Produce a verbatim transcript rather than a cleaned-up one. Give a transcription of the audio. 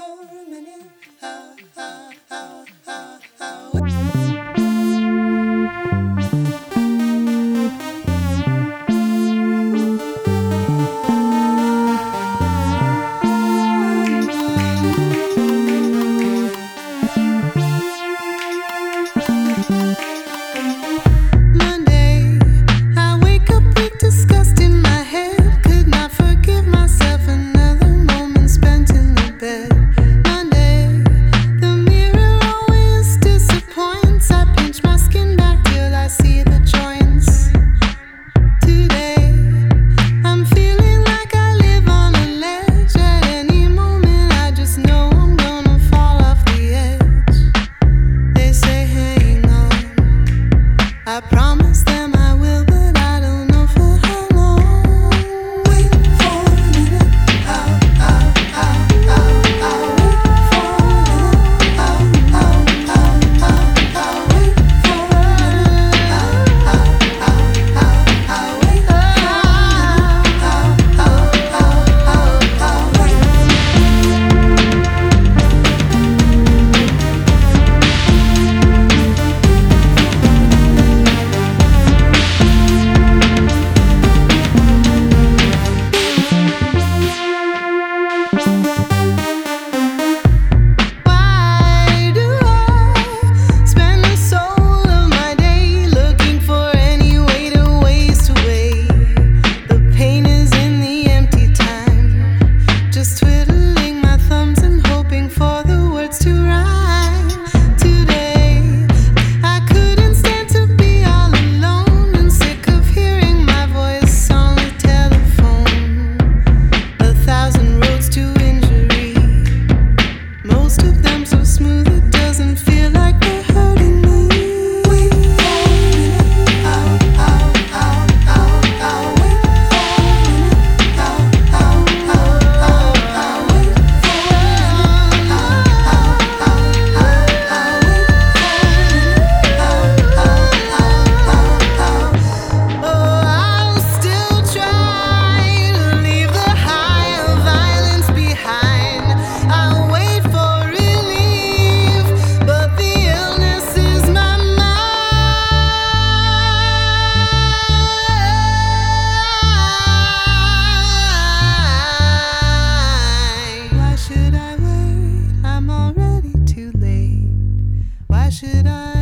for a minute. How, how, how, how, how. Monday, I wake up with disgust in my head. Could not forgive myself another moment spent in the bed. Monday, the mirror always disappoints. I pinch my skin back till I see the joints. Today, I'm feeling like I live on a ledge. At any moment, I just know I'm gonna fall off the edge. They say hang on, I promise them I will, but I don't know for how long. Wait for a minute. How, how, how, how, how. Wait for a minute. How, how, how, how, how. Wait for a minute. How, how, how, how, how. Wait for a minute. How, how, how, how, how. Why do I spend the soul of my day looking for any way to waste away? The pain is in the empty time, just twiddling my thumbs and hoping for the words to rhyme. Today, I couldn't stand to be all alone and sick of hearing my voice on the telephone. A thousand roads to injury, most of them so smooth it doesn't feel like they're hurting me. Wait for a minute. How, how, how, how, how. Wait for a minute. How, how, how, how, how. Wait for a minute. How, how, how, how, how. Wait for a minute. How, how, how, how, how. Oh, I'll still try to leave the high of violence behind. I'll wait for relief, but the illness is my mind. Why should I wait? I'm already too late. Why should I?